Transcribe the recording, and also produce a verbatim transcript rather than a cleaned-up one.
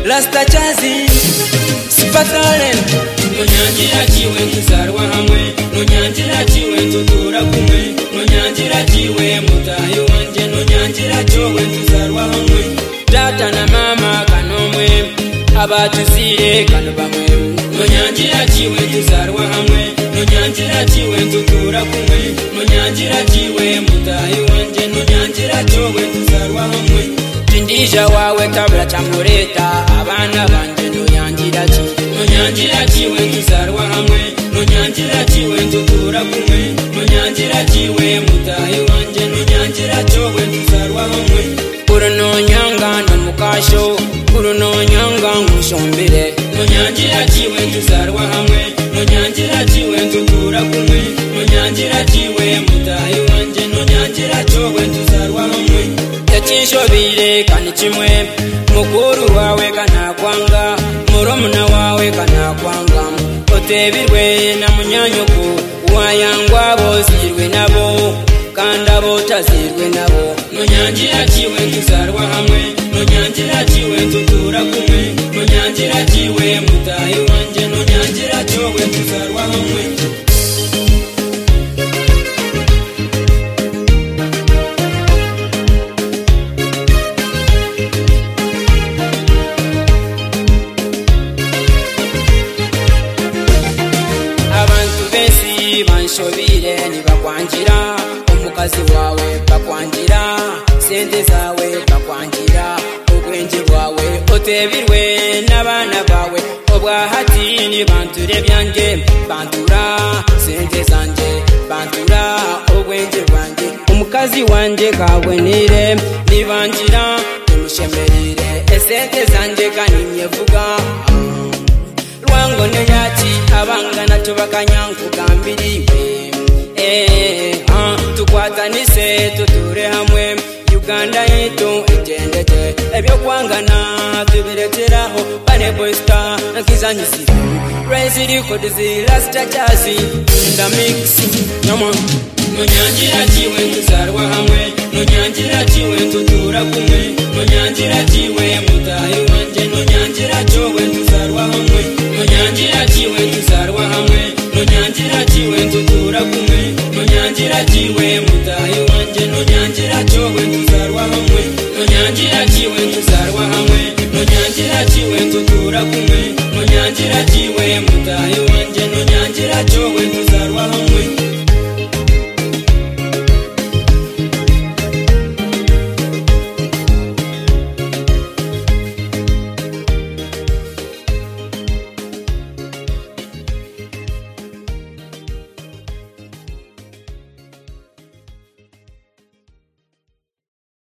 Rasta Chazi Sipakalen Nonyangira chiwe tuzarwa hamwe Nonyangira chiwe tutura kumwe Nonyangira chiwe mutayo wanje Nonyangira chowe tuzarwa hamwe Tata na mama kanomwe Abatuzire kano bamwe Nonyangira chiwe tuzarwa hamwe Nonyangira chiwe tutura kumwe Nonyangira chiwe mutayo wanje Nonyangira chowe tuzarwa hamwe Tindija wawe kabla chamureta abana banje nonyangira chi Nonyangira chiwe tuzarwa hamwe Nonyangira chiwe tutura kumwe Nonyangira chiwe mutayo wanje Nonyangira chowe tuzarwa hamwe Kuruno nyanga no mukasho Kuruno nyanga mushombere Nonyangira chiwe tuzarwa hamwe Nonyangira chiwe tutura kumwe Nonyangira chiwe mutayo wanje Nonyangira chowe tuzarwa hamwe Yachishobire kani chimwe Mukuru wawe kana kwanga Murumuna wawe kana kwanga Otebirwe na munyanyuku Wayangwa bozirwe nabo Kanda botazirwe nabo Nonyangira chiwe tuzarwa hamwe Nonyangira chiwe tutura kumwe Nonyangira chiwe mutayo wanje Nonyangira chowe tuzarwa hamwe Banshobire ni bakwangira Umukazi wawe bakwangira Sente zawe bakwangira Ubwenje bwawe otebirwe N'abana bawe Obwahati ni banture byanjye Bantura sente zanje Bantura ubwenje bwanjye Umukazi wanje kabwenire Nibangira nimushemerire Esente zanje kanimyevuga Rwango nyati abangana tubakanyanku gambiriwe eh ah tukwatanise tuture hamwe Uganda yetu egendete ebyo kwangana tubireteraho bane boysta nakizanyisi Raise record zi Rasta Chazi in the mix nyama Nonyangira chiwe tuzarwa hamwe Nonyangira chiwe tutura kumwe Nonyangira chiwe